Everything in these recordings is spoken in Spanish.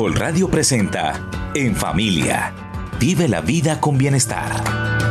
Caracol Radio presenta En Familia. Vive la vida con bienestar.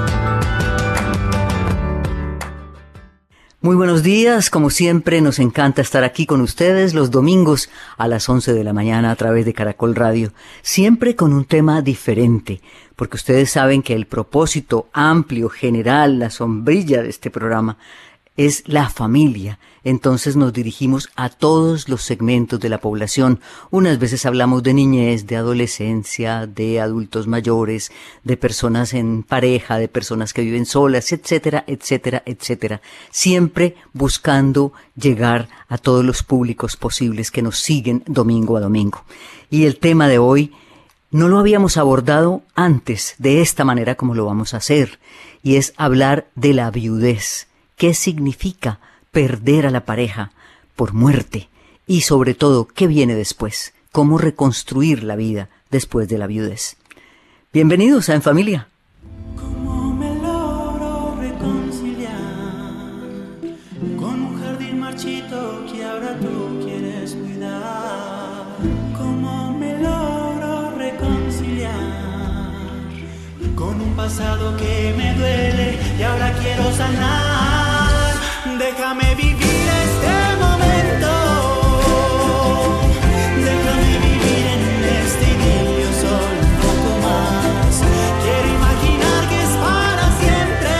Muy buenos días, como siempre nos encanta estar aquí con ustedes los domingos a las 11 de la mañana a través de Caracol Radio, siempre con un tema diferente, porque ustedes saben que el propósito amplio, general, la sombrilla de este programa es la familia. Entonces nos dirigimos a todos los segmentos de la población. Unas veces hablamos de niñez, de adolescencia, de adultos mayores, de personas en pareja, de personas que viven solas, etcétera, etcétera, etcétera. Siempre buscando llegar a todos los públicos posibles que nos siguen domingo a domingo. Y el tema de hoy no lo habíamos abordado antes de esta manera como lo vamos a hacer, y es hablar de la viudez. ¿Qué significa perder a la pareja por muerte? Y sobre todo, ¿qué viene después? ¿Cómo reconstruir la vida después de la viudez? Bienvenidos a En Familia. ¿Cómo me logro reconciliar con un jardín marchito que ahora tú quieres cuidar? ¿Cómo me logro reconciliar con un pasado que me duele y ahora quiero sanar? Déjame vivir este momento, déjame vivir en este idilio solo un poco más. Quiero imaginar que es para siempre,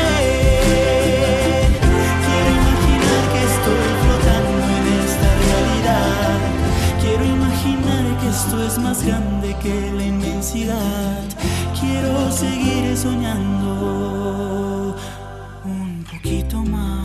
quiero imaginar que estoy flotando en esta realidad. Quiero imaginar que esto es más grande que la inmensidad. Quiero seguir soñando un poquito más.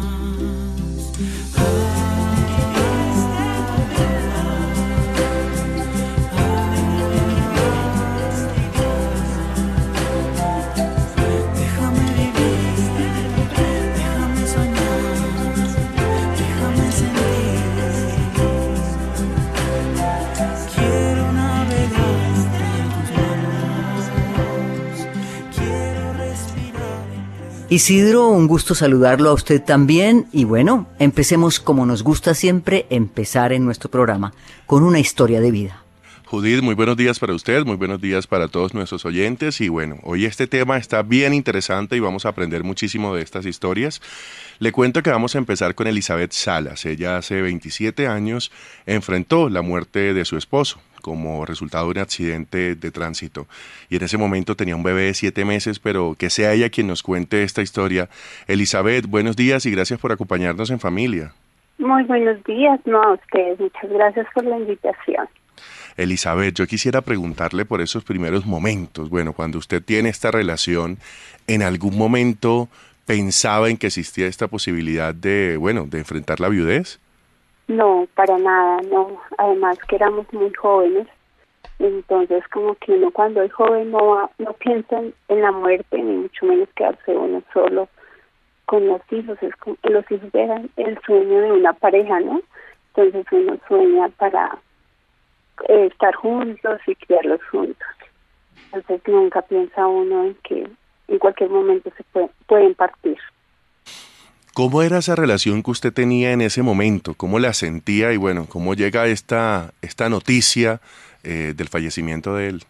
Isidro, un gusto saludarlo a usted también y bueno, empecemos como nos gusta siempre empezar en nuestro programa, con una historia de vida. Judith, muy buenos días para usted, muy buenos días para todos nuestros oyentes y bueno, hoy este tema está bien interesante y vamos a aprender muchísimo de estas historias. Le cuento que vamos a empezar con Elizabeth Salas. Ella hace 27 años enfrentó la muerte de su esposo como resultado de un accidente de tránsito. Y en ese momento tenía un bebé de 7 meses, pero que sea ella quien nos cuente esta historia. Elizabeth, buenos días y gracias por acompañarnos en Familia. Muy buenos días, a ustedes. Muchas gracias por la invitación. Elizabeth, yo quisiera preguntarle por esos primeros momentos. Bueno, cuando usted tiene esta relación, ¿en algún momento pensaba en que existía esta posibilidad de enfrentar la viudez? No, para nada, no. Además que éramos muy jóvenes, entonces como que uno cuando es joven no piensa en la muerte, ni mucho menos quedarse uno solo con los hijos. Es como, los hijos eran el sueño de una pareja, ¿no? Entonces uno sueña para estar juntos y criarlos juntos. Entonces nunca piensa uno en que en cualquier momento se pueden partir. ¿Cómo era esa relación que usted tenía en ese momento? ¿Cómo la sentía? Y bueno, ¿cómo llega esta noticia del fallecimiento de él?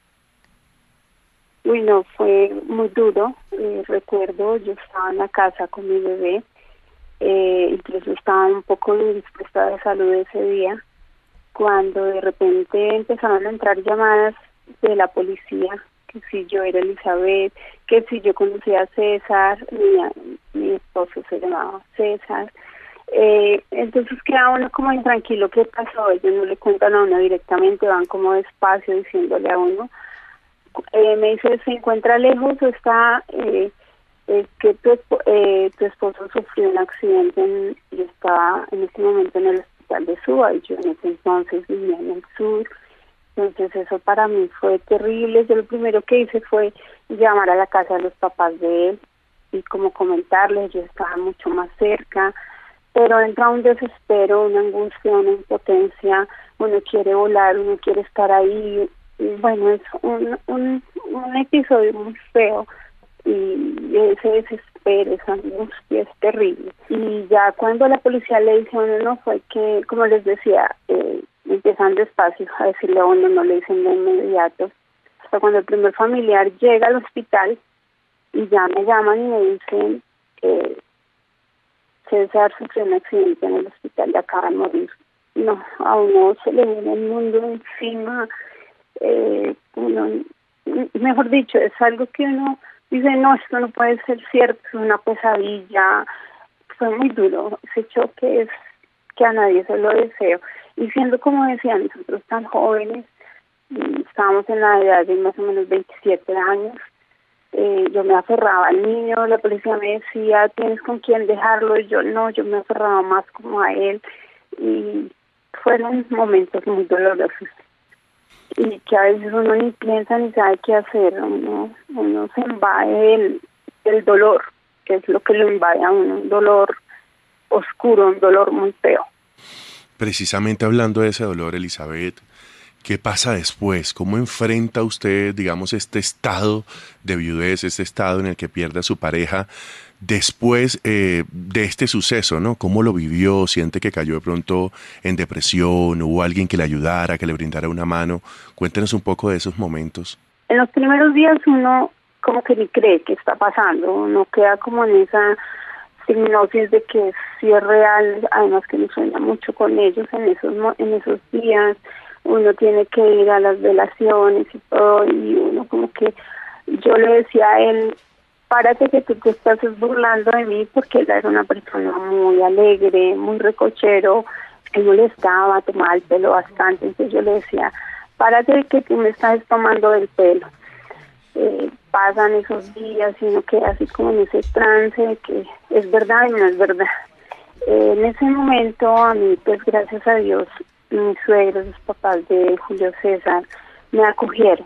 Uy, no, fue muy duro. Recuerdo, yo estaba en la casa con mi bebé, incluso estaba un poco indispuesta de salud ese día, cuando de repente empezaron a entrar llamadas de la policía, que si yo era Elizabeth, que si yo conocía a César, mi esposo se llamaba César. Entonces queda uno como intranquilo, ¿qué pasó? Ellos no le cuentan a uno directamente, van como despacio diciéndole a uno. Me dice, ¿se encuentra lejos o está? Es que tu esposo sufrió un accidente y estaba en este momento en el hospital de Suba, y yo en ese entonces vivía en el sur. Entonces eso para mí fue terrible. Yo lo primero que hice fue llamar a la casa de los papás de él y como comentarles, yo estaba mucho más cerca, pero entra un desespero, una angustia, una impotencia, uno quiere volar, uno quiere estar ahí. Y bueno, es un episodio muy feo y ese desespero, esa angustia es terrible. Y ya cuando la policía le dice a uno, no, fue que, como les decía, empiezan despacio a decirle a uno, no le dicen de inmediato, hasta cuando el primer familiar llega al hospital y ya me llaman y me dicen César sufrió un accidente en el hospital y acaba de morir. No, a uno se le viene el mundo encima, mejor dicho, es algo que uno dice, no, esto no puede ser cierto, es una pesadilla. Fue muy duro, ese choque es que a nadie se lo deseo. Y siendo, como decía, nosotros tan jóvenes, estábamos en la edad de más o menos 27 años, yo me aferraba al niño, la policía me decía, ¿tienes con quién dejarlo? Y yo no, yo me aferraba más como a él, y fueron momentos muy dolorosos. Y que a veces uno ni piensa ni sabe qué hacer, uno se invade el dolor, que es lo que lo invade a uno, un dolor oscuro, un dolor muy feo. Precisamente hablando de ese dolor, Elizabeth, ¿qué pasa después? ¿Cómo enfrenta usted, digamos, este estado de viudez, este estado en el que pierde a su pareja después de este suceso, ¿no? ¿Cómo lo vivió? ¿Siente que cayó de pronto en depresión? ¿Hubo alguien que le ayudara, que le brindara una mano? Cuéntenos un poco de esos momentos. En los primeros días uno como que ni cree que está pasando, uno queda como en esa hipnosis de que sí es real, además que me sueña mucho con ellos en esos días. Uno tiene que ir a las velaciones y todo, y uno como que, yo le decía a él, párate que tú te estás burlando de mí, porque él era una persona muy alegre, muy recochero, él molestaba, tomaba el pelo bastante, entonces yo le decía, párate que tú me estás tomando del pelo. Pasan esos días y uno queda así como en ese trance de que es verdad y no es verdad. En ese momento a mí, pues gracias a Dios, mis suegros, los papás de Julio César, me acogieron,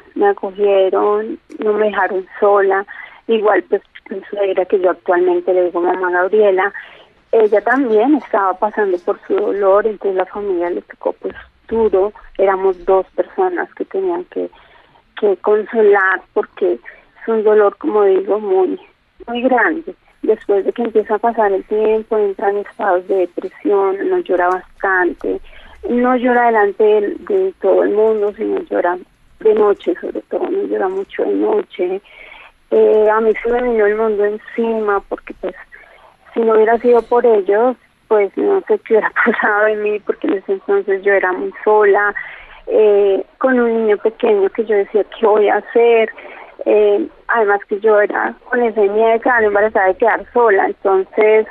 no me dejaron sola. Igual pues mi suegra, que yo actualmente le digo mamá Gabriela, ella también estaba pasando por su dolor, entonces la familia le tocó pues duro, éramos 2 personas que tenían que consolar, porque es un dolor, como digo, muy, muy grande. Después de que empieza a pasar el tiempo, entran estados de depresión, uno llora bastante, no llora delante de todo el mundo, sino llora de noche, sobre todo, no llora mucho de noche. A mí se me vino el mundo encima, porque pues si no hubiera sido por ellos, pues no sé qué hubiera pasado en mí, porque en ese entonces yo era muy sola, con un niño pequeño que yo decía, ¿qué voy a hacer? Además que yo era con ese miedo de quedar embarazada, de quedar sola, entonces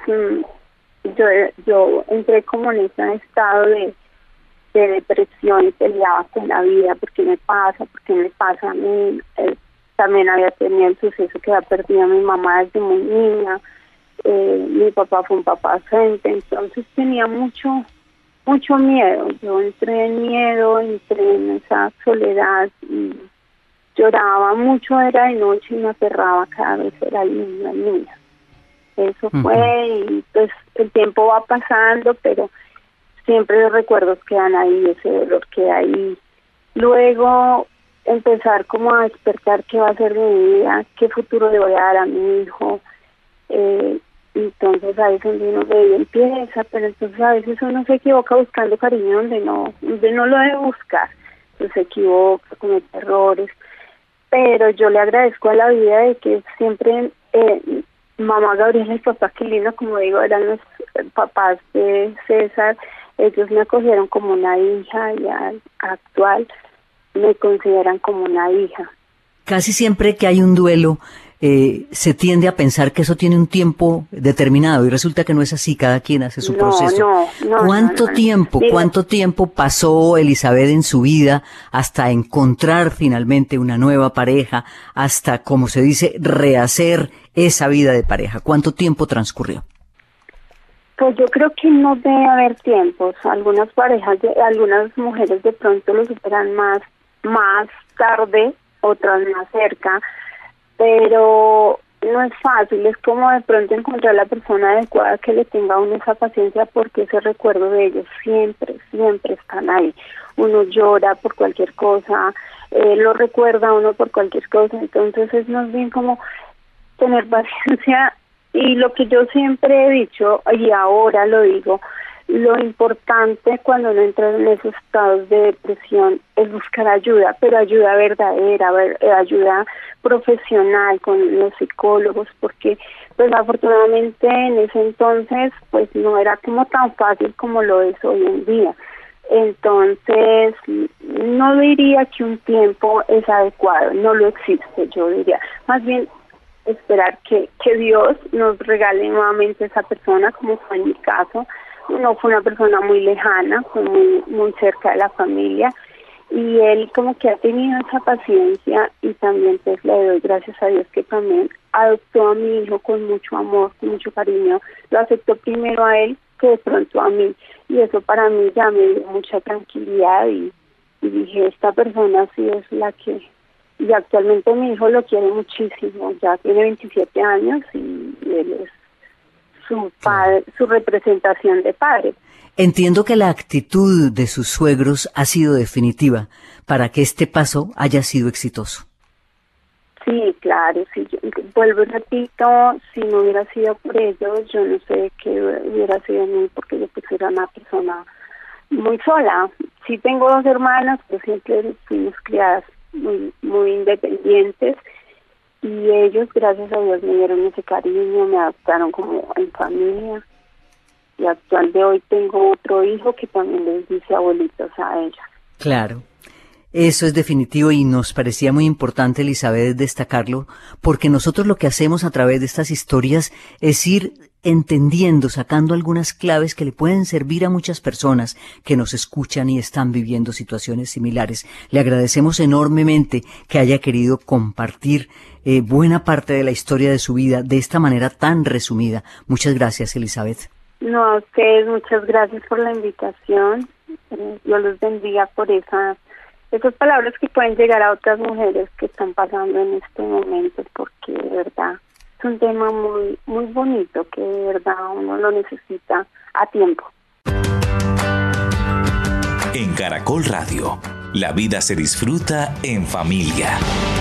yo entré como en ese estado de depresión y peleaba con la vida, ¿por qué me pasa a mí? También había tenido el suceso que había perdido a mi mamá desde muy niña, mi papá fue un papá ausente, entonces tenía mucho miedo. Yo entré en miedo, entré en esa soledad y lloraba mucho, era de noche y me aferraba cada vez, era el niño. Eso fue, y pues el tiempo va pasando, pero siempre los recuerdos quedan ahí, ese dolor queda ahí. Luego empezar como a despertar qué va a ser de mi vida, qué futuro le voy a dar a mi hijo. Entonces ahí es donde uno medio empieza, pero entonces a veces uno se equivoca buscando cariño donde no lo debe buscar, entonces se equivoca, comete errores, pero yo le agradezco a la vida de que siempre mamá Gabriela y papá Quilino, como digo, eran los papás de César, ellos me acogieron como una hija y actual me consideran como una hija. Casi siempre que hay un duelo, se tiende a pensar que eso tiene un tiempo determinado y resulta que no es así, cada quien hace su proceso. ¿Cuánto tiempo pasó Elizabeth en su vida hasta encontrar finalmente una nueva pareja, hasta, como se dice, rehacer esa vida de pareja? ¿Cuánto tiempo transcurrió? Pues yo creo que no debe haber tiempos. Algunas mujeres de pronto lo superan más tarde, otras más cerca, pero no es fácil, es como de pronto encontrar la persona adecuada que le tenga a uno esa paciencia, porque ese recuerdo de ellos siempre están ahí. Uno llora por cualquier cosa, lo recuerda uno por cualquier cosa, entonces es más bien como tener paciencia. Y lo que yo siempre he dicho, y ahora lo digo, lo importante cuando uno entra en esos estados de depresión es buscar ayuda, pero ayuda verdadera, ayuda profesional con los psicólogos, porque pues afortunadamente en ese entonces pues no era como tan fácil como lo es hoy en día. Entonces no diría que un tiempo es adecuado, no lo existe, yo diría, más bien esperar que Dios nos regale nuevamente esa persona, como fue en mi caso. No fue una persona muy lejana, fue muy cerca de la familia, y él como que ha tenido esa paciencia, y también pues le doy gracias a Dios que también adoptó a mi hijo con mucho amor, con mucho cariño. Lo aceptó primero a él que de pronto a mí, y eso para mí ya me dio mucha tranquilidad, y dije, esta persona sí es la que... Y actualmente mi hijo lo quiere muchísimo, ya tiene 27 años y él es su padre, su representación de padre. Entiendo que la actitud de sus suegros ha sido definitiva para que este paso haya sido exitoso. Sí, claro, sí, vuelvo y repito, si no hubiera sido por ellos, yo no sé qué hubiera sido de mí, porque yo pues era una persona muy sola. Sí tengo 2 hermanas, pero siempre fuimos criadas muy independientes, y ellos, gracias a Dios, me dieron ese cariño, me adoptaron como en familia, y actual de hoy tengo otro hijo que también les dice abuelitos a ellos. Claro, eso es definitivo, y nos parecía muy importante, Elizabeth, destacarlo, porque nosotros lo que hacemos a través de estas historias es ir entendiendo, sacando algunas claves que le pueden servir a muchas personas que nos escuchan y están viviendo situaciones similares. Le agradecemos enormemente que haya querido compartir buena parte de la historia de su vida de esta manera tan resumida. Muchas gracias, Elizabeth. No, a ustedes muchas gracias por la invitación. Dios los bendiga por esas palabras que pueden llegar a otras mujeres que están pasando en este momento, porque de verdad es un tema muy bonito, que de verdad uno lo necesita a tiempo. En Caracol Radio, la vida se disfruta en familia.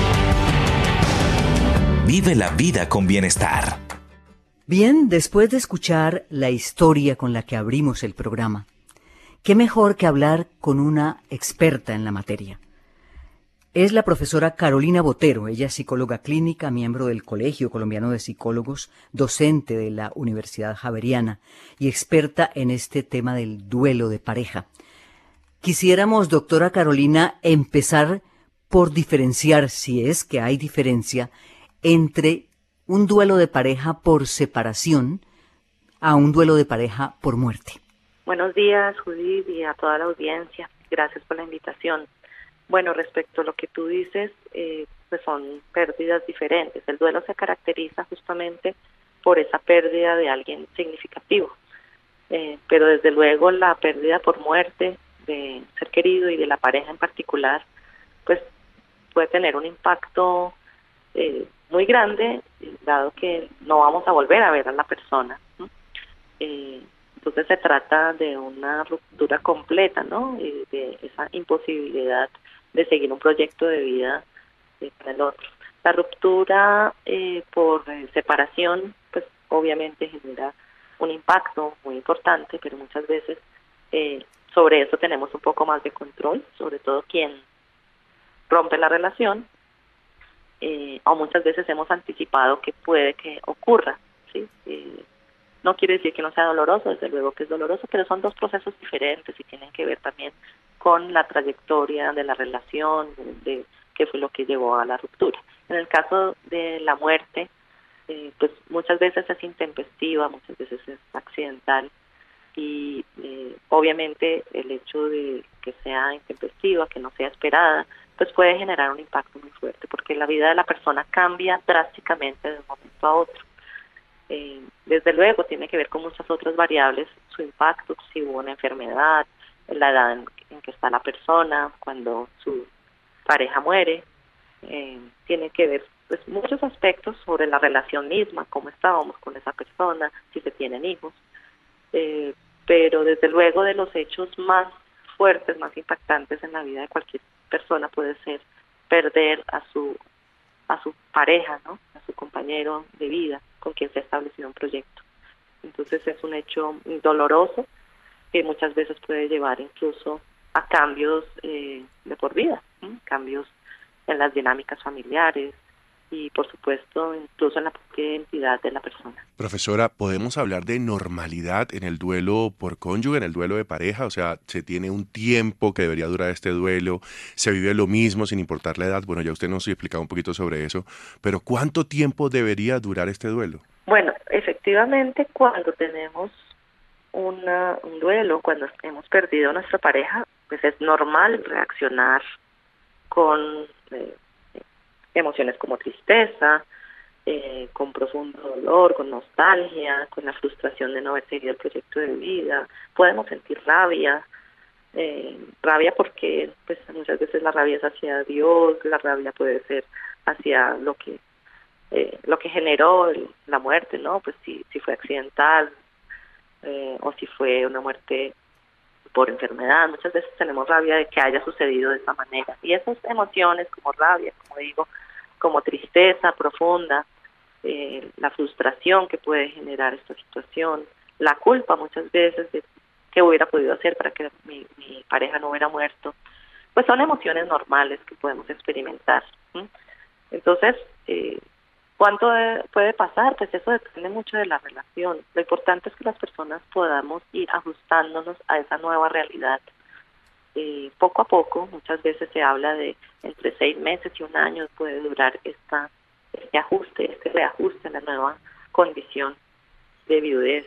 Vive la vida con bienestar. Bien, después de escuchar la historia con la que abrimos el programa, qué mejor que hablar con una experta en la materia. Es la profesora Carolina Botero. Ella es psicóloga clínica, miembro del Colegio Colombiano de Psicólogos, docente de la Universidad Javeriana y experta en este tema del duelo de pareja. Quisiéramos, doctora Carolina, empezar por diferenciar, si es que hay diferencia, entre un duelo de pareja por separación a un duelo de pareja por muerte. Buenos días, Judith, y a toda la audiencia. Gracias por la invitación. Bueno, respecto a lo que tú dices, pues son pérdidas diferentes. El duelo se caracteriza justamente por esa pérdida de alguien significativo, pero desde luego la pérdida por muerte de ser querido y de la pareja en particular, pues puede tener un impacto muy grande, dado que no vamos a volver a ver a la persona, ¿no? Entonces se trata de una ruptura completa, ¿no? De esa imposibilidad de seguir un proyecto de vida para el otro. La ruptura por separación, pues obviamente genera un impacto muy importante, pero muchas veces sobre eso tenemos un poco más de control, sobre todo quien rompe la relación, o muchas veces hemos anticipado que puede que ocurra, ¿sí? No quiere decir que no sea doloroso, desde luego que es doloroso, pero son 2 procesos diferentes y tienen que ver también con la trayectoria de la relación, de qué fue lo que llevó a la ruptura. En el caso de la muerte, pues muchas veces es intempestiva, muchas veces es accidental, y obviamente el hecho de que sea intempestiva, que no sea esperada, pues puede generar un impacto muy fuerte, porque la vida de la persona cambia drásticamente de un momento a otro. Desde luego tiene que ver con muchas otras variables, su impacto, si hubo una enfermedad, la edad en que está la persona, cuando su pareja muere, tiene que ver pues muchos aspectos sobre la relación misma, cómo estábamos con esa persona, si se tienen hijos, pero desde luego de los hechos más fuertes, más impactantes en la vida de cualquier persona puede ser perder a su pareja, ¿no? A su compañero de vida con quien se ha establecido un proyecto. Entonces es un hecho doloroso, que muchas veces puede llevar incluso a cambios de por vida, cambios en las dinámicas familiares y, por supuesto, incluso en la propia identidad de la persona. Profesora, ¿podemos hablar de normalidad en el duelo por cónyuge, en el duelo de pareja? O sea, ¿se tiene un tiempo que debería durar este duelo? ¿Se vive lo mismo sin importar la edad? Bueno, ya usted nos explicaba un poquito sobre eso, pero ¿cuánto tiempo debería durar este duelo? Bueno, efectivamente, cuando tenemos un duelo, cuando hemos perdido a nuestra pareja, pues es normal reaccionar con emociones como tristeza, con profundo dolor, con nostalgia, con la frustración de no haber seguido el proyecto de vida. Podemos sentir rabia, rabia porque pues muchas veces la rabia es hacia Dios, la rabia puede ser hacia lo que generó la muerte, ¿no? Pues si fue accidental o si fue una muerte por enfermedad. Muchas veces tenemos rabia de que haya sucedido de esa manera. Y esas emociones como rabia, como digo, como tristeza profunda, la frustración que puede generar esta situación, la culpa muchas veces de qué hubiera podido hacer para que mi pareja no hubiera muerto, pues son emociones normales que podemos experimentar. Entonces, ¿cuánto puede pasar? Pues eso depende mucho de la relación. Lo importante es que las personas podamos ir ajustándonos a esa nueva realidad. Poco a poco, muchas veces se habla de entre 6 meses y 1 año puede durar este ajuste, este reajuste a la nueva condición de viudez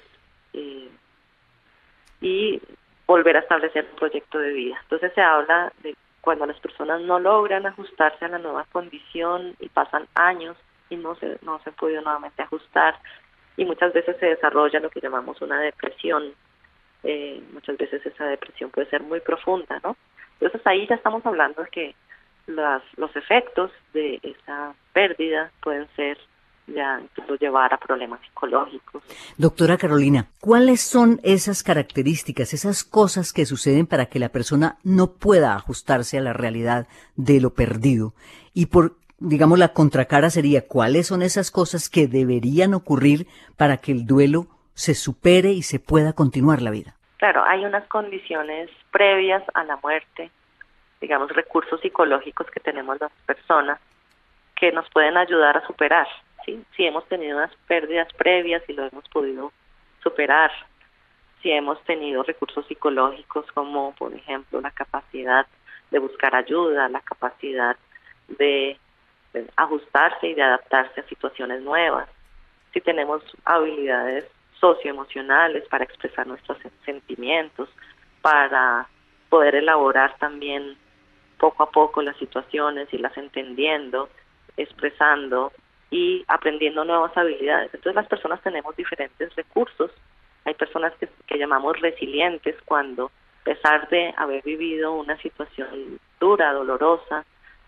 y volver a establecer un proyecto de vida. Entonces se habla de cuando las personas no logran ajustarse a la nueva condición y pasan años y no se han podido nuevamente ajustar, y muchas veces se desarrolla lo que llamamos una depresión. Muchas veces esa depresión puede ser muy profunda, ¿no? Entonces ahí ya estamos hablando de que los efectos de esa pérdida pueden ser ya incluso llevar a problemas psicológicos. Doctora Carolina, ¿cuáles son esas características, esas cosas que suceden para que la persona no pueda ajustarse a la realidad de lo perdido? Y digamos, la contracara sería, ¿cuáles son esas cosas que deberían ocurrir para que el duelo se supere y se pueda continuar la vida? Claro, hay unas condiciones previas a la muerte, digamos, recursos psicológicos que tenemos las personas que nos pueden ayudar a superar, ¿sí? Si hemos tenido unas pérdidas previas y lo hemos podido superar, si hemos tenido recursos psicológicos como, por ejemplo, la capacidad de buscar ayuda, la capacidad de ajustarse y de adaptarse a situaciones nuevas, si tenemos habilidades socioemocionales para expresar nuestros sentimientos, para poder elaborar también poco a poco las situaciones, irlas entendiendo, expresando y aprendiendo nuevas habilidades. Entonces las personas tenemos diferentes recursos. Hay personas que llamamos resilientes cuando, a pesar de haber vivido una situación dura, dolorosa,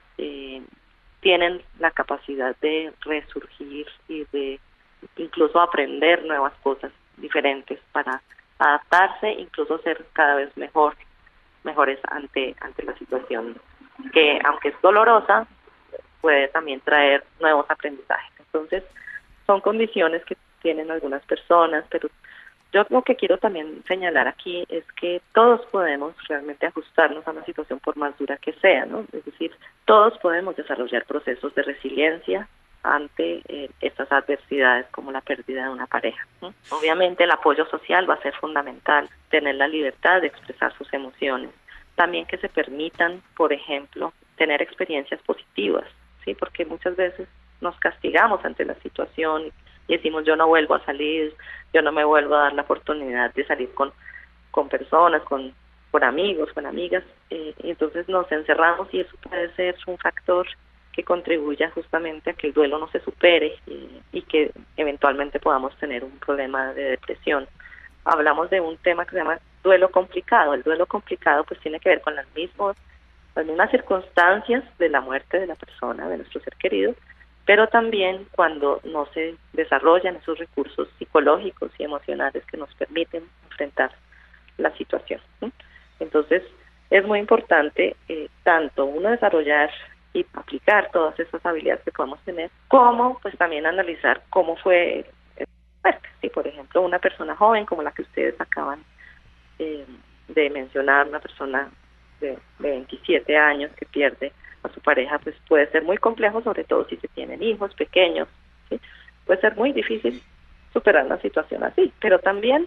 tienen la capacidad de resurgir y de incluso aprender nuevas cosas diferentes para adaptarse, incluso ser cada vez mejores ante la situación, que aunque es dolorosa, puede también traer nuevos aprendizajes. Entonces, son condiciones que tienen algunas personas, pero yo lo que quiero también señalar aquí es que todos podemos realmente ajustarnos a una situación por más dura que sea, ¿no? Es decir, todos podemos desarrollar procesos de resiliencia ante estas adversidades como la pérdida de una pareja, ¿no? Obviamente el apoyo social va a ser fundamental, tener la libertad de expresar sus emociones, también que se permitan, por ejemplo, tener experiencias positivas, ¿sí? Porque muchas veces nos castigamos ante la situación y decimos yo no vuelvo a salir, yo no me vuelvo a dar la oportunidad de salir con personas, con amigos, con amigas, y entonces nos encerramos y eso puede ser un factor que contribuya justamente a que el duelo no se supere y que eventualmente podamos tener un problema de depresión. Hablamos de un tema que se llama duelo complicado. El duelo complicado pues tiene que ver con las mismas circunstancias de la muerte de la persona, de nuestro ser querido, pero también cuando no se desarrollan esos recursos psicológicos y emocionales que nos permiten enfrentar la situación, ¿sí? Entonces, es muy importante tanto uno desarrollar y aplicar todas esas habilidades que podemos tener, como pues también analizar cómo fue el muerte. Si, por ejemplo, una persona joven como la que ustedes acaban de mencionar una persona de 27 años que pierde a su pareja, pues puede ser muy complejo, sobre todo si se tienen hijos pequeños, ¿sí? Puede ser muy difícil superar una situación así, pero también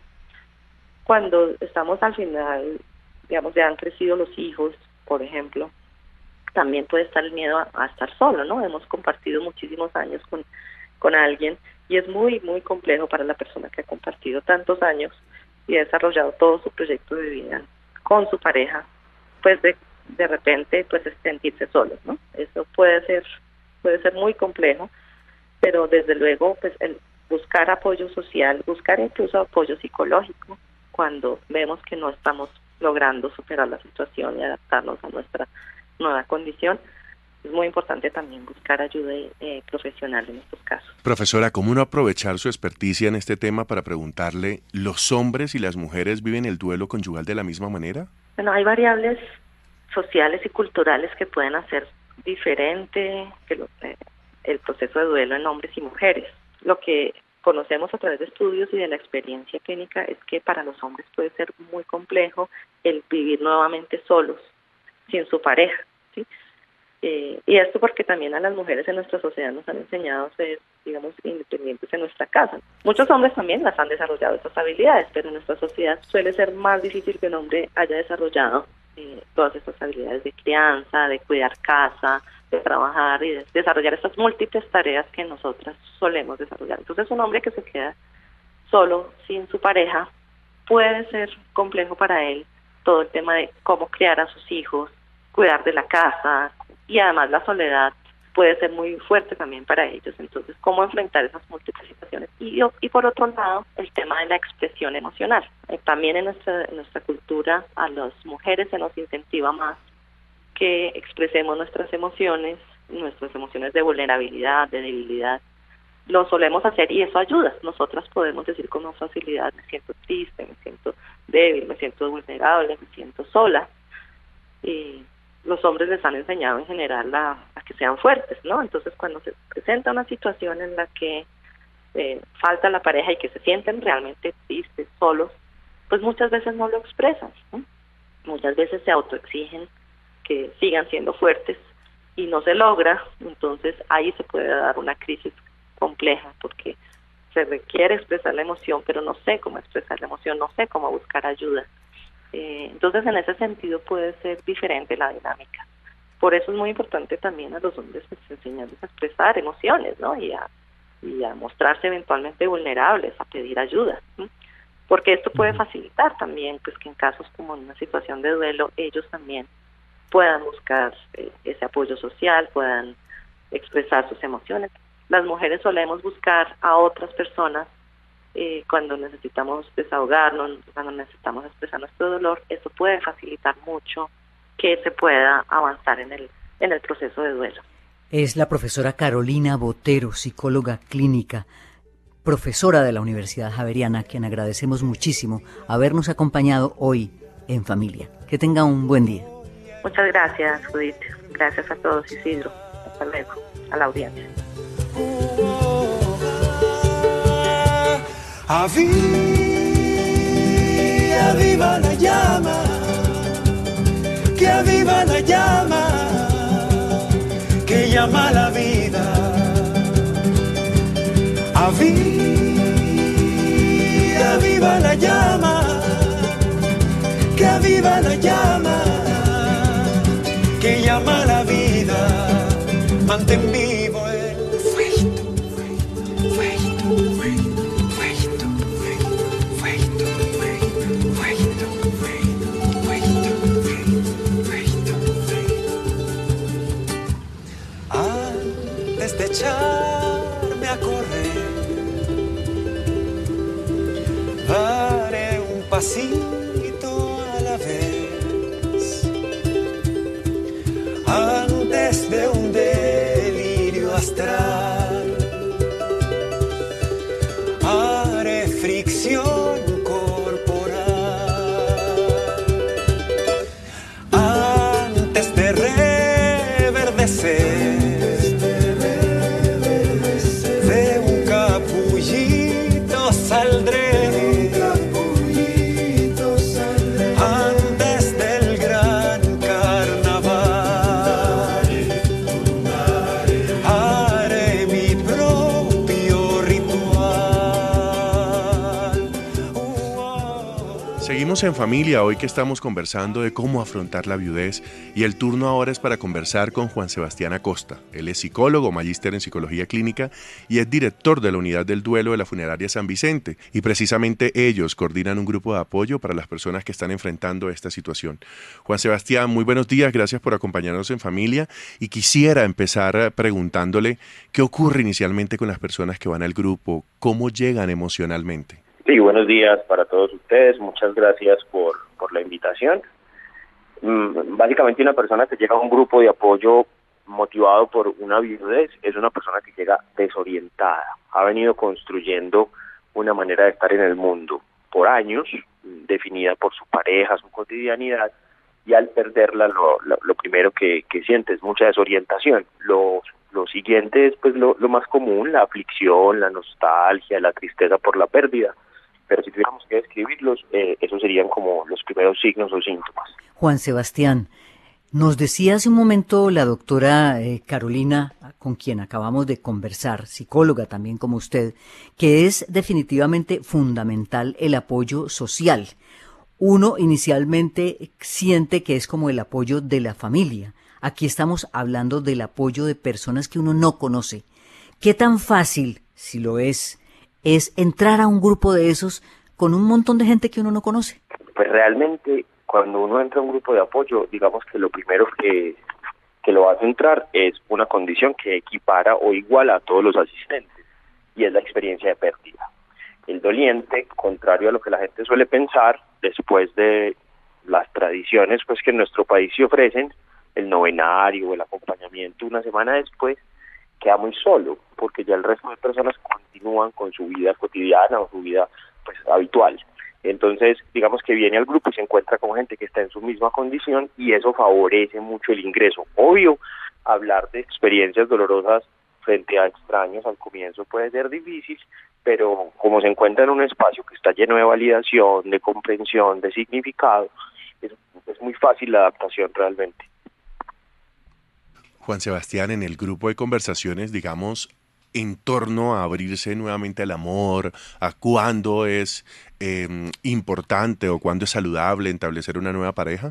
cuando estamos al final, digamos, ya han crecido los hijos, por ejemplo, también puede estar el miedo a estar solo, ¿no? Hemos compartido muchísimos años con alguien y es muy, muy complejo para la persona que ha compartido tantos años y ha desarrollado todo su proyecto de vida con su pareja, pues de repente pues sentirse solos, ¿no? Eso puede ser muy complejo, pero desde luego pues el buscar apoyo social, buscar incluso apoyo psicológico cuando vemos que no estamos logrando superar la situación y adaptarnos a nuestra nueva condición, es muy importante también buscar ayuda profesional en estos casos. Profesora, ¿cómo no aprovechar su experticia en este tema para preguntarle, ¿los hombres y las mujeres viven el duelo conyugal de la misma manera? Bueno, hay variables sociales y culturales que pueden hacer diferente el proceso de duelo en hombres y mujeres. Lo que conocemos a través de estudios y de la experiencia clínica es que para los hombres puede ser muy complejo el vivir nuevamente solos, sin su pareja, ¿sí? Y esto porque también a las mujeres en nuestra sociedad nos han enseñado a ser, digamos, independientes en nuestra casa. Muchos hombres también las han desarrollado estas habilidades, pero en nuestra sociedad suele ser más difícil que un hombre haya desarrollado todas estas habilidades de crianza, de cuidar casa, de trabajar y de desarrollar estas múltiples tareas que nosotras solemos desarrollar. Entonces un hombre que se queda solo, sin su pareja, puede ser complejo para él todo el tema de cómo criar a sus hijos, cuidar de la casa, y además la soledad puede ser muy fuerte también para ellos. Entonces, cómo enfrentar esas múltiples situaciones. Y por otro lado, el tema de la expresión emocional. También en nuestra cultura a las mujeres se nos incentiva más que expresemos nuestras emociones de vulnerabilidad, de debilidad. Lo solemos hacer y eso ayuda. Nosotras podemos decir con más facilidad, me siento triste, me siento débil, me siento vulnerable, me siento sola. Y los hombres les han enseñado en general a que sean fuertes, ¿no? Entonces cuando se presenta una situación en la que falta la pareja y que se sienten realmente tristes, solos, pues muchas veces no lo expresan, ¿no? Muchas veces se autoexigen que sigan siendo fuertes y no se logra, entonces ahí se puede dar una crisis compleja porque se requiere expresar la emoción, pero no sé cómo expresar la emoción, no sé cómo buscar ayuda. Entonces en ese sentido puede ser diferente la dinámica. Por eso es muy importante también a los hombres pues, enseñarles a expresar emociones, ¿no? Y a mostrarse eventualmente vulnerables, a pedir ayuda, ¿sí? Porque esto puede facilitar también pues que en casos como en una situación de duelo ellos también puedan buscar ese apoyo social, puedan expresar sus emociones. Las mujeres solemos buscar a otras personas cuando necesitamos desahogarnos, cuando necesitamos expresar nuestro dolor. Eso puede facilitar mucho que se pueda avanzar en el proceso de duelo. Es la profesora Carolina Botero, psicóloga clínica, profesora de la Universidad Javeriana, a quien agradecemos muchísimo habernos acompañado hoy en Familia. Que tenga un buen día. Muchas gracias, Judith. Gracias a todos, Isidro. Hasta luego, a la audiencia. Aviva la llama, que aviva la llama, que llama a la vida. Aviva la llama, que aviva la llama, que llama a la vida. Mantén vivo el fuego, antes de echarme a correr, daré un pasito a la vez, antes de un delirio Seguimos en familia hoy que estamos conversando de cómo afrontar la viudez y el turno ahora es para conversar con Juan Sebastián Acosta. Él es psicólogo, magíster en psicología clínica y es director de la unidad del duelo de la funeraria San Vicente y precisamente ellos coordinan un grupo de apoyo para las personas que están enfrentando esta situación. Juan Sebastián, muy buenos días, gracias por acompañarnos en familia y quisiera empezar preguntándole qué ocurre inicialmente con las personas que van al grupo, cómo llegan emocionalmente. Sí, buenos días para todos ustedes. Muchas gracias por la invitación. Básicamente una persona que llega a un grupo de apoyo motivado por una viudez es una persona que llega desorientada. Ha venido construyendo una manera de estar en el mundo por años, definida por su pareja, su cotidianidad, y al perderla lo primero que siente es mucha desorientación. Lo siguiente es pues lo más común, la aflicción, la nostalgia, la tristeza por la pérdida. Pero si tuviéramos que describirlos, esos serían como los primeros signos o síntomas. Juan Sebastián, nos decía hace un momento la doctora Carolina, con quien acabamos de conversar, psicóloga también como usted, que es definitivamente fundamental el apoyo social. Uno inicialmente siente que es como el apoyo de la familia. Aquí estamos hablando del apoyo de personas que uno no conoce. ¿Qué tan fácil, si lo es entrar a un grupo de esos con un montón de gente que uno no conoce? Pues realmente cuando uno entra a un grupo de apoyo, digamos que lo primero que lo hace entrar es una condición que equipara o iguala a todos los asistentes, y es la experiencia de pérdida. El doliente, contrario a lo que la gente suele pensar, después de las tradiciones pues que en nuestro país se ofrecen, el novenario, el acompañamiento una semana después, queda muy solo, porque ya el resto de personas continúan con su vida cotidiana o su vida pues habitual. Entonces, digamos que viene al grupo y se encuentra con gente que está en su misma condición y eso favorece mucho el ingreso. Obvio, hablar de experiencias dolorosas frente a extraños al comienzo puede ser difícil, pero como se encuentra en un espacio que está lleno de validación, de comprensión, de significado, es muy fácil la adaptación realmente. Juan Sebastián, en el grupo de conversaciones, digamos, en torno a abrirse nuevamente al amor, a cuándo es importante o cuándo es saludable establecer una nueva pareja.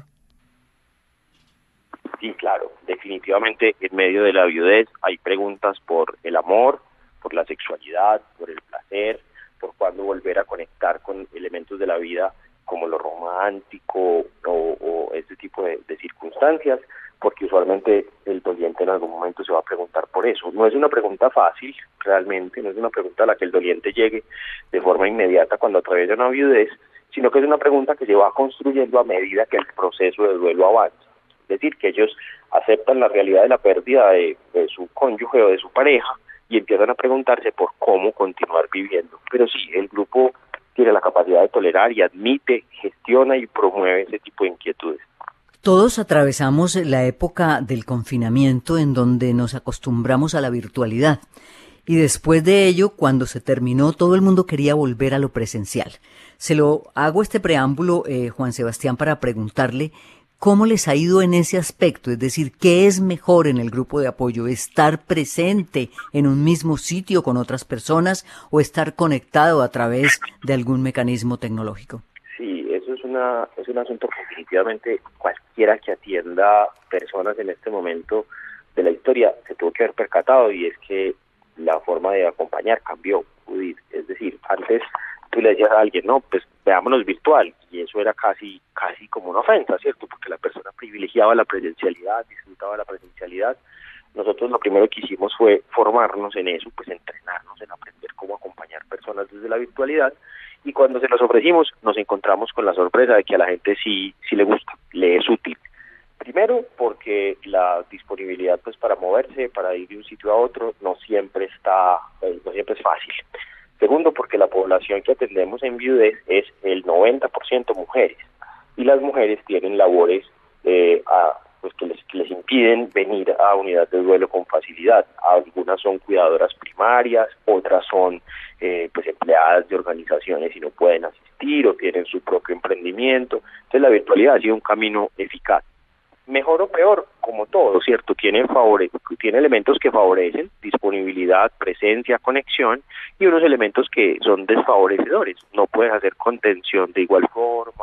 Sí, claro, definitivamente en medio de la viudez hay preguntas por el amor, por la sexualidad, por el placer, por cuándo volver a conectar con elementos de la vida como lo romántico o este tipo de circunstancias, porque usualmente el doliente en algún momento se va a preguntar por eso. No es una pregunta fácil, realmente, no es una pregunta a la que el doliente llegue de forma inmediata cuando atraviesa una viudez, sino que es una pregunta que se va construyendo a medida que el proceso de duelo avanza. Es decir, que ellos aceptan la realidad de la pérdida de su cónyuge o de su pareja y empiezan a preguntarse por cómo continuar viviendo. Pero sí, el grupo tiene la capacidad de tolerar y admite, gestiona y promueve ese tipo de inquietudes. Todos atravesamos la época del confinamiento en donde nos acostumbramos a la virtualidad. Y después de ello, cuando se terminó, todo el mundo quería volver a lo presencial. Se lo hago este preámbulo, Juan Sebastián, para preguntarle cómo les ha ido en ese aspecto. Es decir, ¿qué es mejor en el grupo de apoyo? ¿Estar presente en un mismo sitio con otras personas o estar conectado a través de algún mecanismo tecnológico? Sí, eso es un asunto que definitivamente cualquiera que atienda personas en este momento de la historia se tuvo que haber percatado, y es que la forma de acompañar cambió, Judith. Es decir, antes tú le decías a alguien, no, pues veámonos virtual, y eso era casi como una ofensa, ¿cierto? Porque la persona privilegiaba la presencialidad, disfrutaba la presencialidad. Nosotros lo primero que hicimos fue formarnos en eso, pues entrenarnos en aprender cómo acompañar personas desde la virtualidad, y cuando se los ofrecimos nos encontramos con la sorpresa de que a la gente sí le gusta, le es útil. Primero, porque la disponibilidad pues para moverse, para ir de un sitio a otro, no siempre es fácil. Segundo, porque la población que atendemos en viudez es el 90% mujeres, y las mujeres tienen labores que les impiden venir a unidad de duelo con facilidad. Algunas son cuidadoras primarias, otras son empleadas de organizaciones y no pueden asistir, o tienen su propio emprendimiento. Entonces la virtualidad ha sido un camino eficaz. Mejor o peor, como todo, ¿cierto? Tiene elementos que favorecen disponibilidad, presencia, conexión, y unos elementos que son desfavorecedores. No puedes hacer contención de igual forma,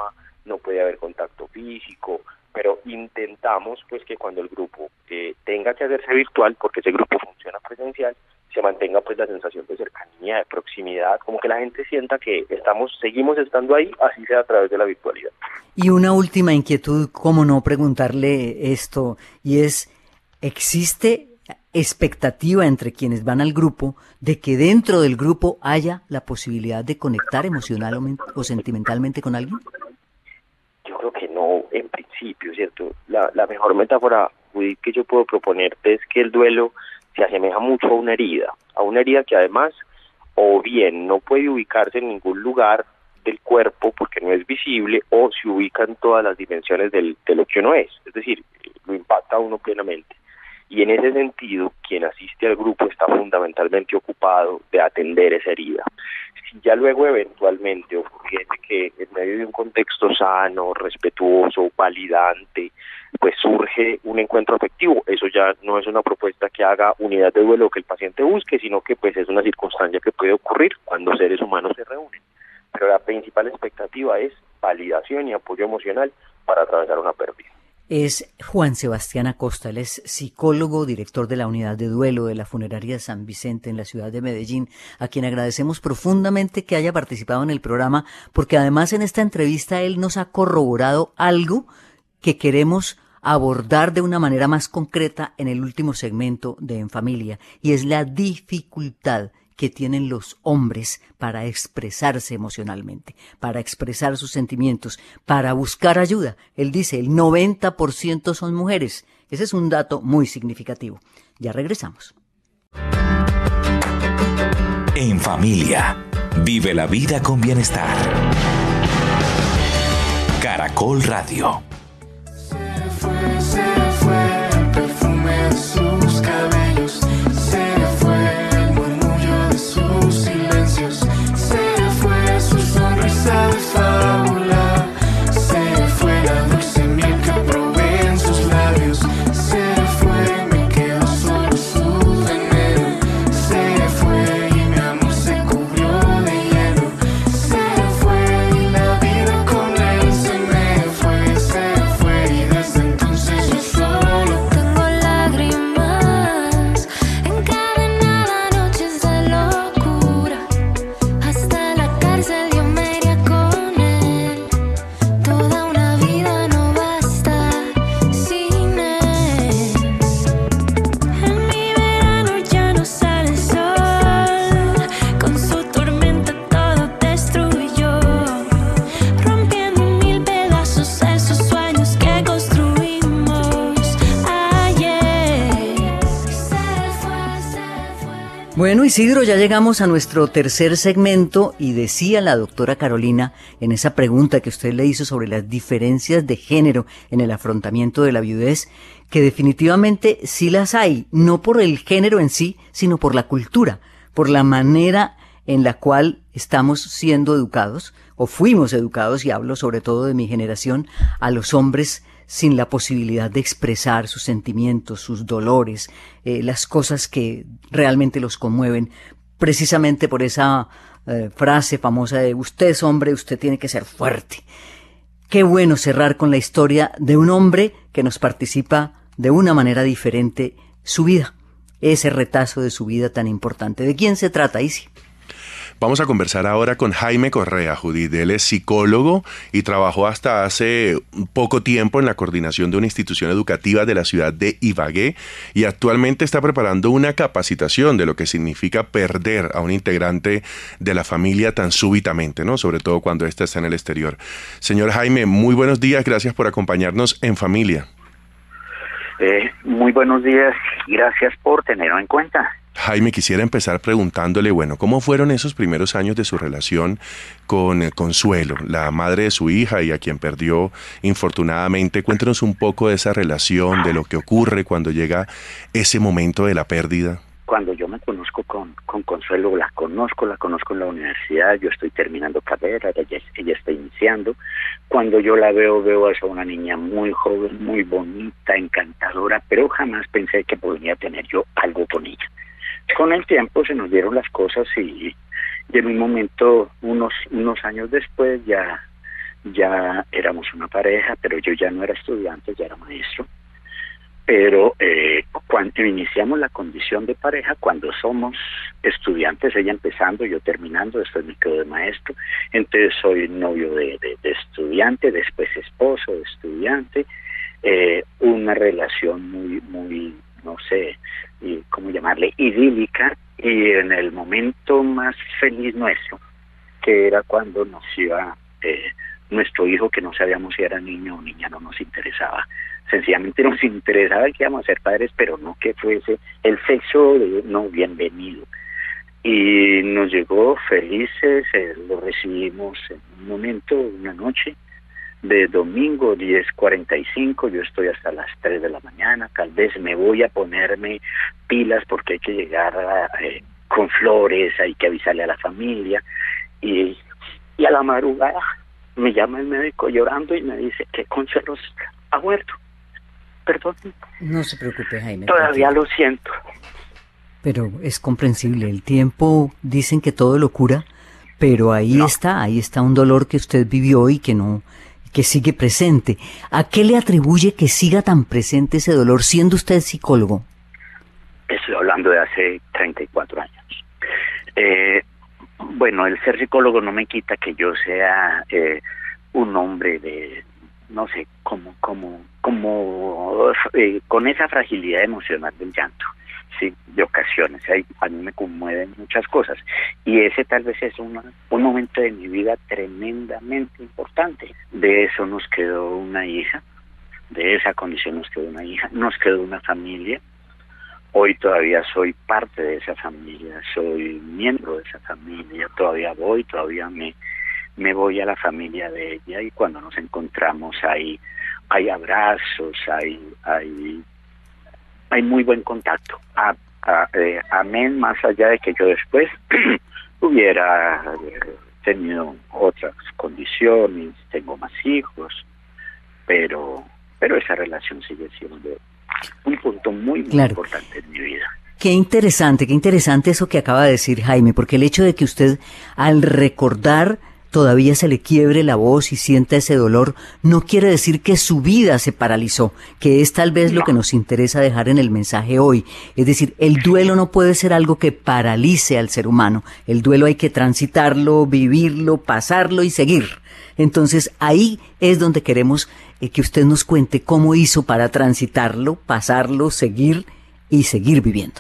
no puede haber contacto físico, pero intentamos pues que cuando el grupo tenga que hacerse virtual, porque ese grupo funciona presencial, se mantenga pues la sensación de cercanía, de proximidad, como que la gente sienta que seguimos estando ahí, así sea a través de la virtualidad. Y una última inquietud, cómo no preguntarle esto, y es, ¿existe expectativa entre quienes van al grupo de que dentro del grupo haya la posibilidad de conectar emocional o sentimentalmente con alguien? Yo creo que no, en principio, ¿cierto? La mejor metáfora, Judith, que yo puedo proponerte es que el duelo se asemeja mucho a una herida que además o bien no puede ubicarse en ningún lugar del cuerpo porque no es visible, o se ubica en todas las dimensiones de lo que uno es decir, lo impacta a uno plenamente. Y en ese sentido, quien asiste al grupo está fundamentalmente ocupado de atender esa herida. Si ya luego eventualmente ocurriese que en medio de un contexto sano, respetuoso, validante, pues surge un encuentro afectivo, eso ya no es una propuesta que haga unidad de duelo que el paciente busque, sino que pues es una circunstancia que puede ocurrir cuando seres humanos se reúnen. Pero la principal expectativa es validación y apoyo emocional para atravesar una pérdida. Es Juan Sebastián Acosta, él es psicólogo, director de la unidad de duelo de la funeraria San Vicente en la ciudad de Medellín, a quien agradecemos profundamente que haya participado en el programa, porque además en esta entrevista él nos ha corroborado algo que queremos abordar de una manera más concreta en el último segmento de En Familia, y es la dificultad que tienen los hombres para expresarse emocionalmente, para expresar sus sentimientos, para buscar ayuda. Él dice, el 90% son mujeres. Ese es un dato muy significativo. Ya regresamos. En Familia, vive la vida con bienestar. Caracol Radio. Se fue el perfume de sus cabellos, se fue el murmullo de sus silencios, se fue su sonrisa de fábula, se fue la dulce miel que probé en sus labios, se fue, me quedó solo su veneno, se fue y mi amor se cubrió de hielo, se fue y la vida con él se me fue y desde entonces yo solo tengo lágrimas encadenadas, noches de locura, hasta la cárcel yo me iría con él, toda una vida no basta sin él. En mi verano ya no sale el sol, con su tormenta todo destruyó, rompiendo en mil pedazos esos sueños que construimos ayer. Se fue. Bueno, Isidro, ya llegamos a nuestro tercer segmento y decía la doctora Carolina en esa pregunta que usted le hizo sobre las diferencias de género en el afrontamiento de la viudez, que definitivamente sí las hay, no por el género en sí, sino por la cultura, por la manera en la cual estamos siendo educados, o fuimos educados, y hablo sobre todo de mi generación, a los hombres sin la posibilidad de expresar sus sentimientos, sus dolores, las cosas que realmente los conmueven, precisamente por esa frase famosa de usted es hombre, usted tiene que ser fuerte. Qué bueno cerrar con la historia de un hombre que nos participa de una manera diferente su vida, ese retazo de su vida tan importante. ¿De quién se trata, Isi? Vamos a conversar ahora con Jaime Correa, Judith. Él es psicólogo y trabajó hasta hace poco tiempo en la coordinación de una institución educativa de la ciudad de Ibagué y actualmente está preparando una capacitación de lo que significa perder a un integrante de la familia tan súbitamente, ¿no? Sobre todo cuando ésta está en el exterior. Señor Jaime, muy buenos días, gracias por acompañarnos en Familia. Muy buenos días y gracias por tenerlo en cuenta. Jaime, quisiera empezar preguntándole, bueno, ¿cómo fueron esos primeros años de su relación con Consuelo, la madre de su hija y a quien perdió infortunadamente? Cuéntenos un poco de esa relación, de lo que ocurre cuando llega ese momento de la pérdida. Cuando yo me conozco con Consuelo, la conozco en la universidad, yo estoy terminando carrera, ella está iniciando. Cuando yo la veo a una niña muy joven, muy bonita, encantadora, pero jamás pensé que podría tener yo algo con ella. Con el tiempo se nos dieron las cosas y en un momento, unos años después, ya ya éramos una pareja, pero yo ya no era estudiante, ya era maestro. Pero cuando iniciamos la condición de pareja, cuando somos estudiantes, ella empezando, yo terminando, después me quedo de maestro, entonces soy novio de estudiante, después esposo de estudiante, una relación muy, no sé, cómo llamarle, idílica, y en el momento más feliz nuestro, que era cuando nos iba nuestro hijo, que no sabíamos si era niño o niña, no nos interesaba. Sencillamente nos interesaba que íbamos a ser padres, pero no que fuese el sexo no bienvenido. Y nos llegó felices, lo recibimos en un momento, una noche de domingo, 10:45, yo estoy hasta las 3 de la mañana, tal vez me voy a ponerme pilas porque hay que llegar con flores, hay que avisarle a la familia, y a la madrugada me llama el médico llorando y me dice que Consuelo ha muerto. Perdón. No se preocupe, Jaime. Todavía lo siento. Pero es comprensible. El tiempo, dicen que todo lo cura, pero ahí está un dolor que usted vivió y que sigue presente. ¿A qué le atribuye que siga tan presente ese dolor, siendo usted psicólogo? Estoy hablando de hace 34 años. Bueno, el ser psicólogo no me quita que yo sea un hombre de, no sé, como con esa fragilidad emocional del llanto, sí, de ocasiones. A mí me conmueven muchas cosas, y ese tal vez es un momento de mi vida tremendamente importante. De eso nos quedó una hija, de esa condición nos quedó una hija, nos quedó una familia. Hoy todavía soy parte de esa familia, soy miembro de esa familia, todavía me voy a la familia de ella, y cuando nos encontramos hay abrazos, hay muy buen contacto. Amén, más allá de que yo después hubiera tenido otras condiciones, tengo más hijos, pero esa relación sigue siendo un punto muy importante en mi vida. Qué interesante eso que acaba de decir Jaime, porque el hecho de que usted al recordar todavía se le quiebre la voz y sienta ese dolor, no quiere decir que su vida se paralizó, que es tal vez lo que nos interesa dejar en el mensaje hoy. Es decir, el duelo no puede ser algo que paralice al ser humano. El duelo hay que transitarlo, vivirlo, pasarlo y seguir. Entonces ahí es donde queremos que usted nos cuente cómo hizo para transitarlo, pasarlo, seguir y seguir viviendo.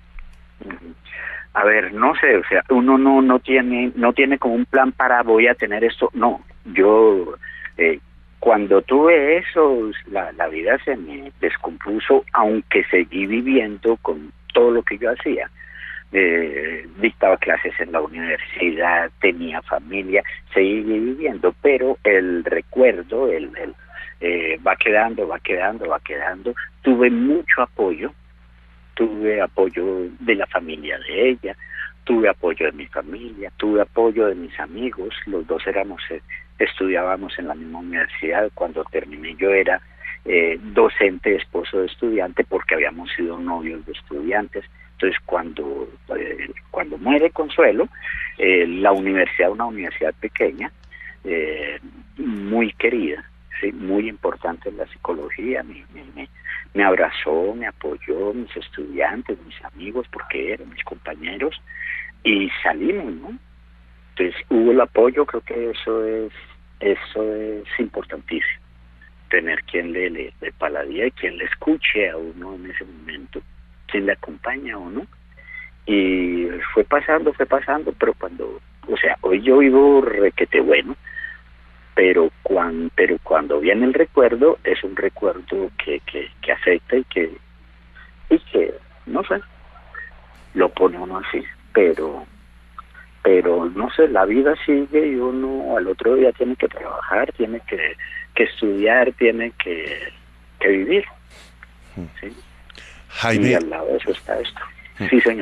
A ver, no sé, o sea, uno no tiene como un plan para voy a tener esto. No, yo cuando tuve eso, la vida se me descompuso, aunque seguí viviendo con todo lo que yo hacía. Dictaba clases en la universidad, tenía familia, seguí viviendo, pero el recuerdo, va quedando. Tuve mucho apoyo. Tuve apoyo de la familia de ella, tuve apoyo de mi familia, tuve apoyo de mis amigos. Los dos estudiábamos en la misma universidad. Cuando terminé yo era docente, esposo de estudiante, porque habíamos sido novios de estudiantes. Entonces cuando muere Consuelo, la universidad, una universidad pequeña, muy querida, sí, muy importante en la psicología, me abrazó, me apoyó, mis estudiantes, mis amigos, porque eran mis compañeros, y salimos, ¿no? Entonces hubo el apoyo. Creo que eso es importantísimo, tener quien le paladía y quien le escuche a uno en ese momento, quien le acompaña a uno. Y fue pasando, pero hoy yo vivo requete bueno, pero cuando viene el recuerdo, es un recuerdo que afecta y que no sé, lo pone uno así, pero no sé, la vida sigue y uno al otro día tiene que trabajar, tiene que estudiar, tiene que vivir, ¿sí? Jaime, y al lado de eso está esto. Sí, señor.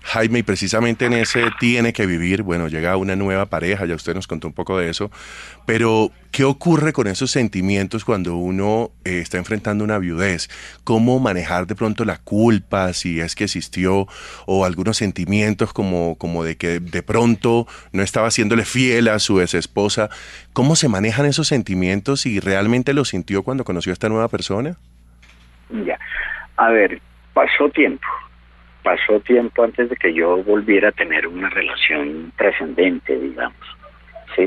Jaime, y precisamente en ese tiene que vivir, bueno, llega una nueva pareja, ya usted nos contó un poco de eso, pero ¿qué ocurre con esos sentimientos cuando uno está enfrentando una viudez? ¿Cómo manejar de pronto la culpa, si es que existió, o algunos sentimientos como de que de pronto no estaba siéndole fiel a su ex esposa? ¿Cómo se manejan esos sentimientos y realmente los sintió cuando conoció a esta nueva persona? Ya, a ver, pasó tiempo antes de que yo volviera a tener una relación trascendente, digamos, ¿sí?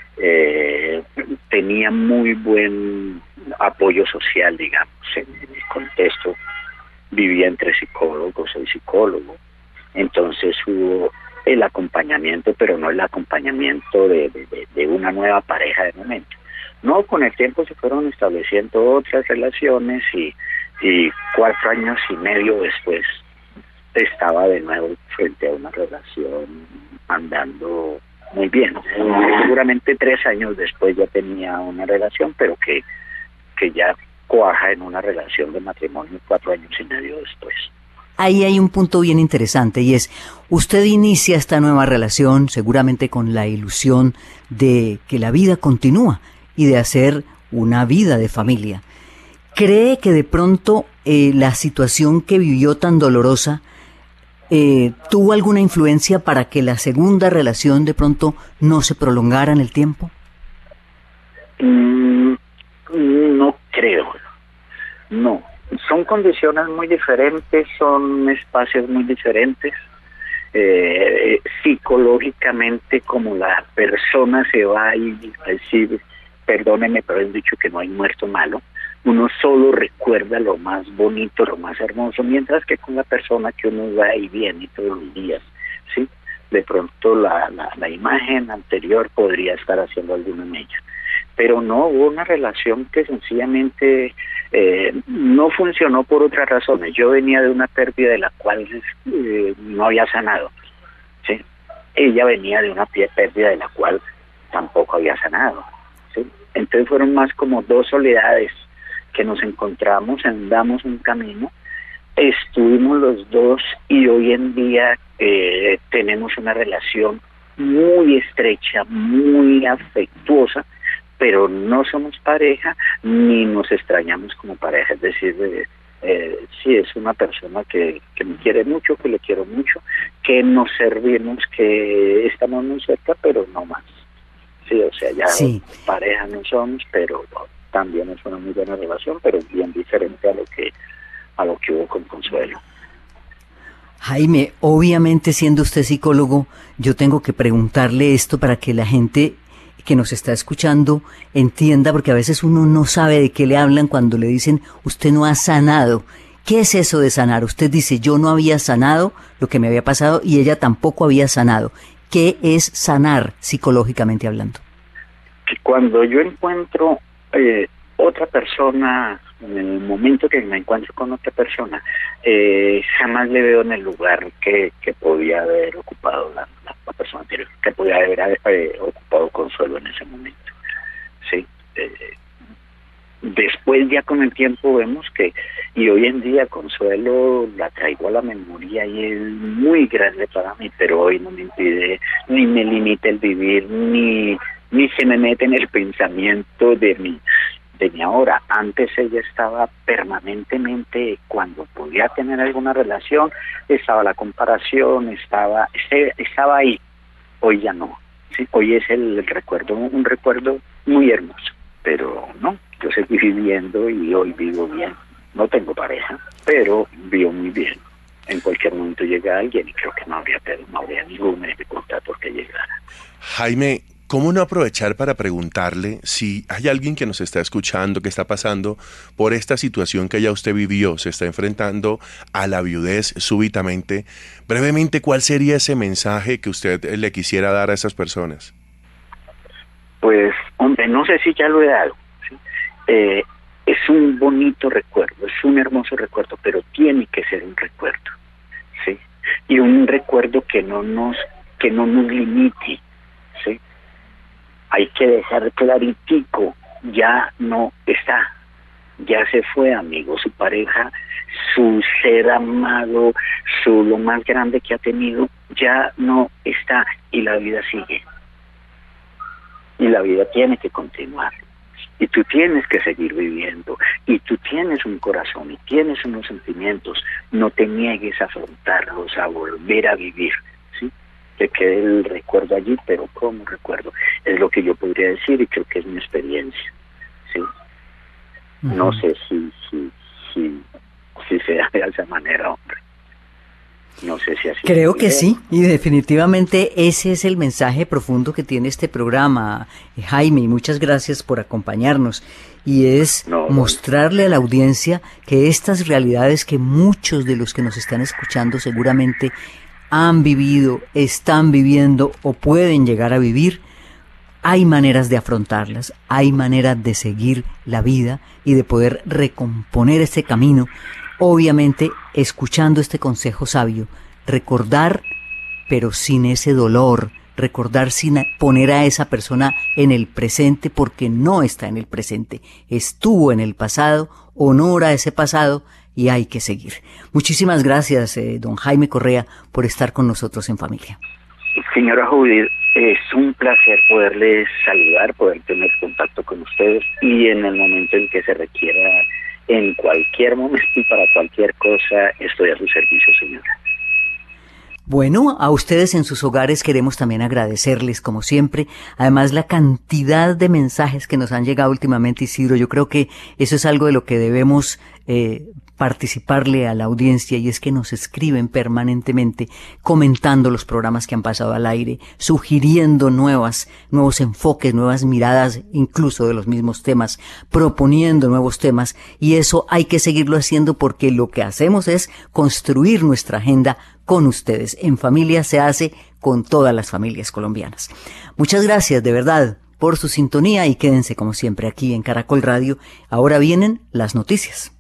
Tenía muy buen apoyo social, digamos, en el contexto. Vivía entre psicólogos, soy psicólogo, entonces hubo el acompañamiento, pero no el acompañamiento de una nueva pareja de momento. No, con el tiempo se fueron estableciendo otras relaciones y 4 años y medio después estaba de nuevo frente a una relación andando muy bien. Seguramente 3 años después ya tenía una relación, pero que ya cuaja en una relación de matrimonio 4 años y medio después. Ahí hay un punto bien interesante y es, usted inicia esta nueva relación seguramente con la ilusión de que la vida continúa y de hacer una vida de familia. ¿Cree que de pronto la situación que vivió tan dolorosa tuvo alguna influencia para que la segunda relación de pronto no se prolongara en el tiempo? No creo, no. Son condiciones muy diferentes, son espacios muy diferentes. Psicológicamente, como la persona se va y decir, perdónenme, pero han dicho que no hay muerto malo, uno solo recuerda lo más bonito, lo más hermoso, mientras que con la persona que uno va y viene todos los días, ¿sí? De pronto la imagen anterior podría estar haciendo alguna mella. Pero no, hubo una relación que sencillamente no funcionó por otras razones. Yo venía de una pérdida de la cual no había sanado, ¿sí? Ella venía de una pérdida de la cual tampoco había sanado, ¿sí? Entonces fueron más como dos soledades que nos encontramos, andamos un camino, estuvimos los dos y hoy en día tenemos una relación muy estrecha, muy afectuosa, pero no somos pareja ni nos extrañamos como pareja. Es decir, sí, es una persona que me quiere mucho, que le quiero mucho, que nos servimos, que estamos muy cerca, pero no más. Sí, o sea, ya sí. Pareja no somos, pero también es una muy buena relación, pero bien diferente a lo que hubo con Consuelo. Jaime, obviamente siendo usted psicólogo, yo tengo que preguntarle esto para que la gente que nos está escuchando entienda, porque a veces uno no sabe de qué le hablan cuando le dicen, usted no ha sanado. ¿Qué es eso de sanar? Usted dice, yo no había sanado lo que me había pasado y ella tampoco había sanado. ¿Qué es sanar psicológicamente hablando? Que cuando yo encuentro otra persona, en el momento que me encuentro con otra persona, jamás le veo en el lugar que podía haber ocupado la persona anterior, que podía haber ocupado Consuelo en ese momento. Sí. Después ya con el tiempo vemos que, y hoy en día Consuelo la traigo a la memoria y es muy grande para mí, pero hoy no me impide, ni me limita el vivir, ni se me mete en el pensamiento de mi ahora. Antes ella estaba permanentemente, cuando podía tener alguna relación, estaba la comparación, estaba ahí. Hoy ya no. Sí, hoy es un recuerdo muy hermoso, pero no, yo seguí viviendo y hoy vivo bien. No tengo pareja, pero vivo muy bien. En cualquier momento llega alguien y creo que no habría ninguna dificultad porque llegara. Jaime, ¿cómo no aprovechar para preguntarle si hay alguien que nos está escuchando, que está pasando por esta situación que ya usted vivió, se está enfrentando a la viudez súbitamente? Brevemente, ¿cuál sería ese mensaje que usted le quisiera dar a esas personas? Pues, hombre, no sé si ya lo he dado. ¿Sí? Es un bonito recuerdo, es un hermoso recuerdo, pero tiene que ser un recuerdo, ¿sí? Y un recuerdo que no nos limite, ¿sí? Hay que dejar claritico, ya no está, ya se fue, amigo, su pareja su ser amado, lo más grande que ha tenido, ya no está y la vida sigue. Y la vida tiene que continuar. Y tú tienes que seguir viviendo. Y tú tienes un corazón y tienes unos sentimientos. No te niegues a afrontarlos, a volver a vivir, ¿sí? Que quede el recuerdo allí, pero ¿cómo recuerdo? Es lo que yo podría decir y creo que es mi experiencia, ¿sí? No sé si sea de esa manera, hombre. No sé si así. Creo que sí, y definitivamente ese es el mensaje profundo que tiene este programa, Jaime, y muchas gracias por acompañarnos. Y es mostrarle a la audiencia que estas realidades que muchos de los que nos están escuchando seguramente han vivido, están viviendo o pueden llegar a vivir, hay maneras de afrontarlas, hay maneras de seguir la vida y de poder recomponer ese camino. Obviamente, escuchando este consejo sabio, recordar, pero sin ese dolor, recordar sin poner a esa persona en el presente porque no está en el presente, estuvo en el pasado, honora ese pasado y hay que seguir. Muchísimas gracias, don Jaime Correa, por estar con nosotros en Familia. Señora Judith, es un placer poderles saludar, poder tener contacto con ustedes y en el momento en que se requiera, en cualquier momento y para cualquier cosa, estoy a su servicio, señora. Bueno, a ustedes en sus hogares queremos también agradecerles, como siempre, además la cantidad de mensajes que nos han llegado últimamente, Isidro, yo creo que eso es algo de lo que debemos participarle a la audiencia, y es que nos escriben permanentemente comentando los programas que han pasado al aire, sugiriendo nuevos enfoques, nuevas miradas incluso de los mismos temas, proponiendo nuevos temas, y eso hay que seguirlo haciendo porque lo que hacemos es construir nuestra agenda con ustedes. En Familia se hace con todas las familias colombianas. Muchas gracias de verdad por su sintonía y quédense como siempre aquí en Caracol Radio. Ahora vienen las noticias.